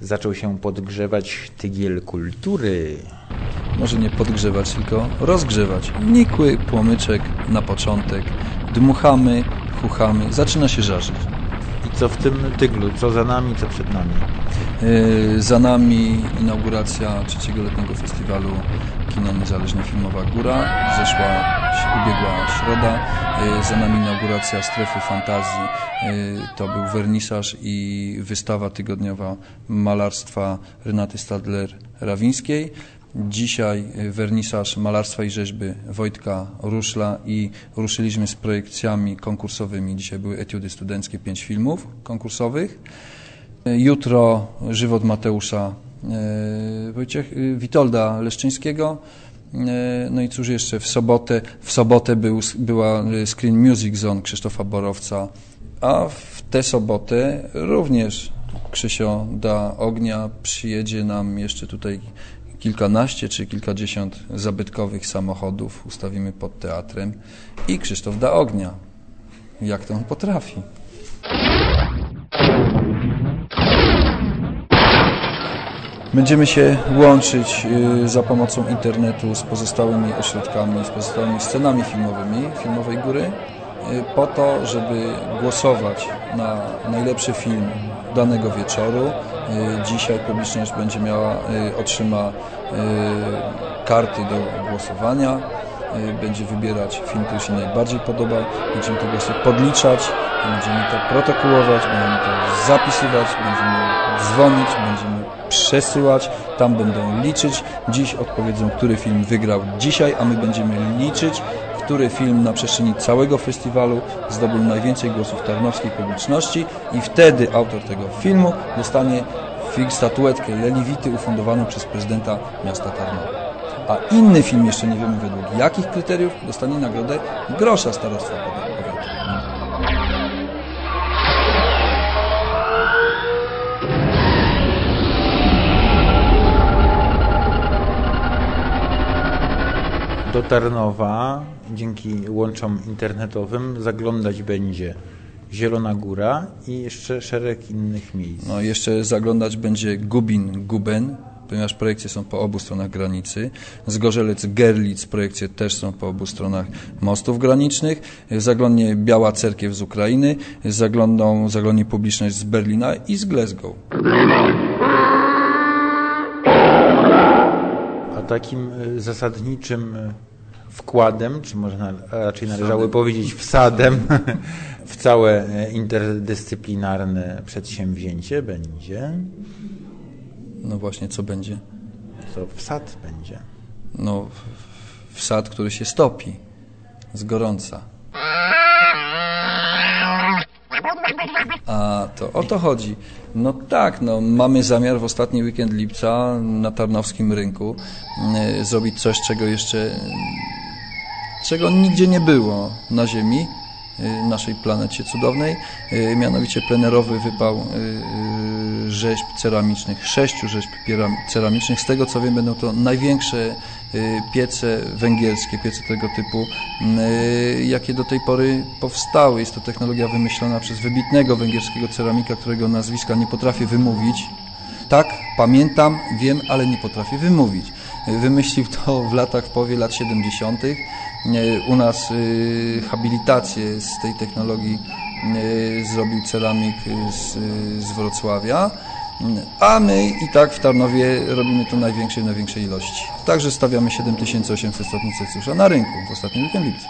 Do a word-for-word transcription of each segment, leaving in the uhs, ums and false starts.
zaczął się podgrzewać tygiel kultury. Może nie podgrzewać, tylko rozgrzewać. Nikły płomyczek na początek. Dmuchamy, chuchamy, zaczyna się żarzyć. I co w tym tyglu? Co za nami, co przed nami? Yy, za nami inauguracja trzeciego letniego festiwalu Kino Niezależne Filmowa Góra. Zeszła, ubiegła środa. Yy, za nami inauguracja Strefy Fantazji. Yy, to był wernisaż i wystawa tygodniowa malarstwa Renaty Stadler-Rawińskiej. Dzisiaj wernisaż malarstwa i rzeźby Wojtka Ruszla i ruszyliśmy z projekcjami konkursowymi. Dzisiaj były etiudy studenckie, pięć filmów konkursowych. Jutro żywot Mateusza Wojciech, Witolda Leszczyńskiego. No i cóż jeszcze, w sobotę, w sobotę był, była Screen Music Zone Krzysztofa Borowca, a w tę sobotę również Krzysio da ognia. Przyjedzie nam jeszcze tutaj kilkanaście czy kilkadziesiąt zabytkowych samochodów, ustawimy pod teatrem i Krzysztof da ognia. Jak to on potrafi. Będziemy się łączyć za pomocą internetu z pozostałymi ośrodkami, z pozostałymi scenami filmowymi Filmowej Góry po to, żeby głosować na najlepszy film danego wieczoru. Dzisiaj publiczność będzie miała, otrzyma karty do głosowania, będzie wybierać film, który się najbardziej podoba, będziemy te głosy podliczać, będziemy to protokołować, będziemy to zapisywać, będziemy dzwonić, będziemy przesyłać, tam będą liczyć. Dziś odpowiedzą, który film wygrał dzisiaj, a my będziemy liczyć, który film na przestrzeni całego festiwalu zdobył najwięcej głosów tarnowskiej publiczności i wtedy autor tego filmu dostanie statuetkę Leliwity ufundowaną przez prezydenta miasta Tarnowa. A inny film, jeszcze nie wiemy według jakich kryteriów, dostanie nagrodę grosza starostwa powiatu. Do Tarnowa dzięki łączom internetowym zaglądać będzie Zielona Góra i jeszcze szereg innych miejsc. No jeszcze zaglądać będzie Gubin-Guben, ponieważ projekcje są po obu stronach granicy. Zgorzelec-Gerlitz, projekcje też są po obu stronach mostów granicznych. Zaglądnie Biała Cerkiew z Ukrainy, zaglądną, zaglądnie publiczność z Berlina i z Glasgow. A takim zasadniczym wkładem, czy można raczej należało powiedzieć wsadem, w całe interdyscyplinarne przedsięwzięcie będzie... No właśnie, co będzie? Co wsad będzie? No, wsad, który się stopi z gorąca. A to o to chodzi. No tak, no mamy zamiar w ostatni weekend lipca na Tarnowskim Rynku y, zrobić coś, czego jeszcze czego nigdzie nie było na ziemi, y, naszej planecie cudownej, y, mianowicie plenerowy wypał y, y, rzeźb ceramicznych, sześciu rzeźb ceramicznych. Z tego co wiem, będą to największe piece węgierskie, piece tego typu, jakie do tej pory powstały. Jest to technologia wymyślona przez wybitnego węgierskiego ceramika, którego nazwiska nie potrafię wymówić. Tak, pamiętam, wiem, ale nie potrafię wymówić. Wymyślił to w latach, w połowie lat siedemdziesiątych. U nas habilitację z tej technologii zrobił ceramik z, z Wrocławia. A my i tak w Tarnowie robimy to największej, największej ilości. Także stawiamy siedem tysięcy osiemset stopni Celsjusza na rynku w ostatnim weekend lipca.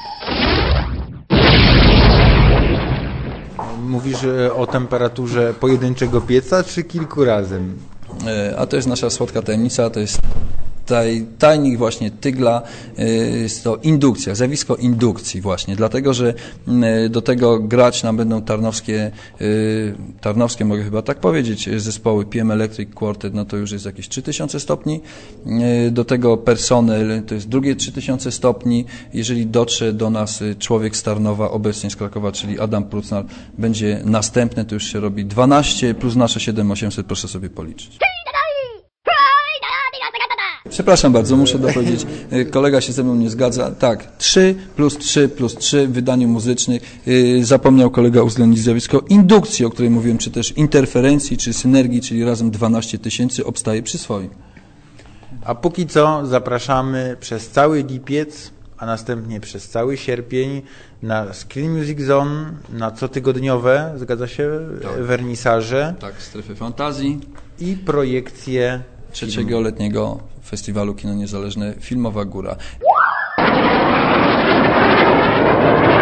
Mówisz o temperaturze pojedynczego pieca, czy kilku razem? A to jest nasza słodka tajemnica, to jest taj, tajnik właśnie tygla, jest to indukcja, zjawisko indukcji właśnie, dlatego, że do tego grać nam będą tarnowskie, tarnowskie mogę chyba tak powiedzieć, zespoły P M Electric Quartet, no to już jest jakieś trzy tysiące stopni, do tego personel, to jest drugie trzy tysiące stopni, jeżeli dotrze do nas człowiek z Tarnowa, obecnie z Krakowa, czyli Adam Prucnal, będzie następne, to już się robi dwanaście plus nasze siedem tysięcy osiemset, proszę sobie policzyć. Przepraszam bardzo, muszę dopowiedzieć. Kolega się ze mną nie zgadza. Tak, trzy plus trzy plus trzy w wydaniu muzycznym. Zapomniał kolega uwzględnić zjawisko indukcji, o której mówiłem, czy też interferencji, czy synergii, czyli razem dwanaście tysięcy obstaje przy swoim. A póki co zapraszamy przez cały lipiec, a następnie przez cały sierpień na Screen Music Zone, na cotygodniowe, zgadza się, tak. wernisaże. Tak, strefy fantazji. I projekcje trzeciego letniego festiwalu Kino Niezależne Filmowa Góra.